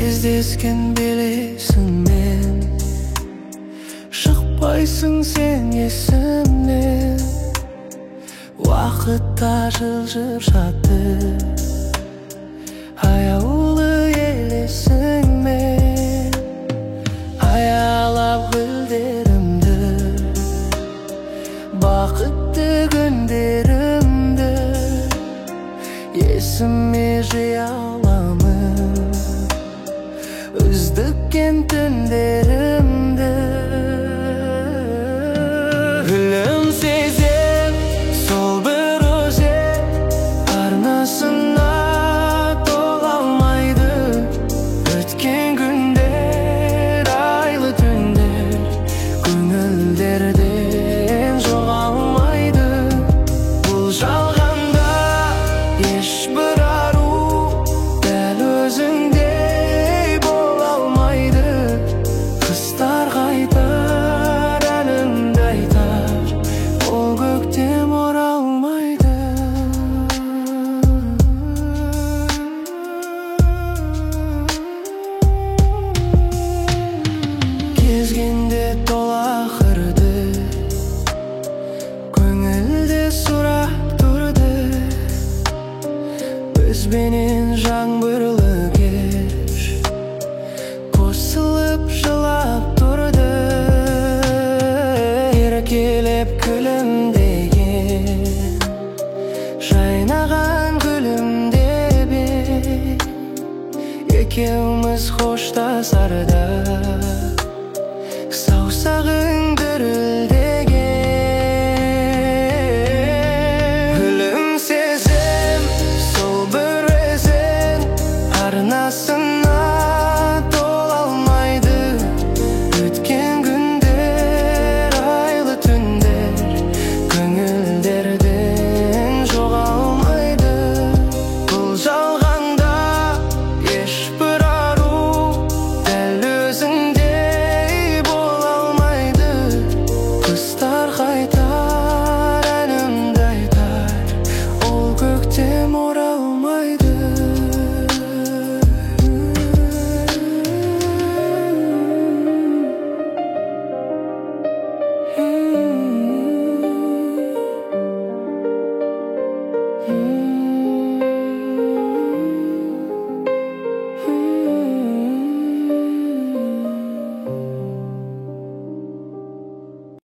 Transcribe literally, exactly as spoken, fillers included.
Кездескен білесің мен, шықпайсың сен есімнен. Уақытта жылжып жатыр аяулы елесіңмен. Аялап гүлдерімді, бақытты күндерімді есіме жия аламын, үздіккен түндерімді. Гүлім сезем, сол бір өзен арнасына тола алмайды. Өткен күндер, айлы түндер көңілдерден жоғалмайды. Бұл жалғанда ешбір ару дәл өзіңдей бола алмайды. Қыстар қайтар, әнімді айтар, ол көктем оралмайды. Кезгенде тола қырды, көңілде сұрап тұрды. Бізбенен жаңбырлы кеш қосылып жылап тұрды. Еркелеп күлімдеген, жайнаған гүлімдеп ең. Екеуміз қоштасарда саусағың дірілдеген. Гүлім сезем, сол бір өзен арнасына тола алмайды. Өткен күндер, айлы түндер көңілдерден жоғалмайды. Бұл жалғанда ешбір ару дәл өзіңдей бола алмайды. Қыстар қайтар, әнімді айтар, ол көктем оралмайды. Hmm.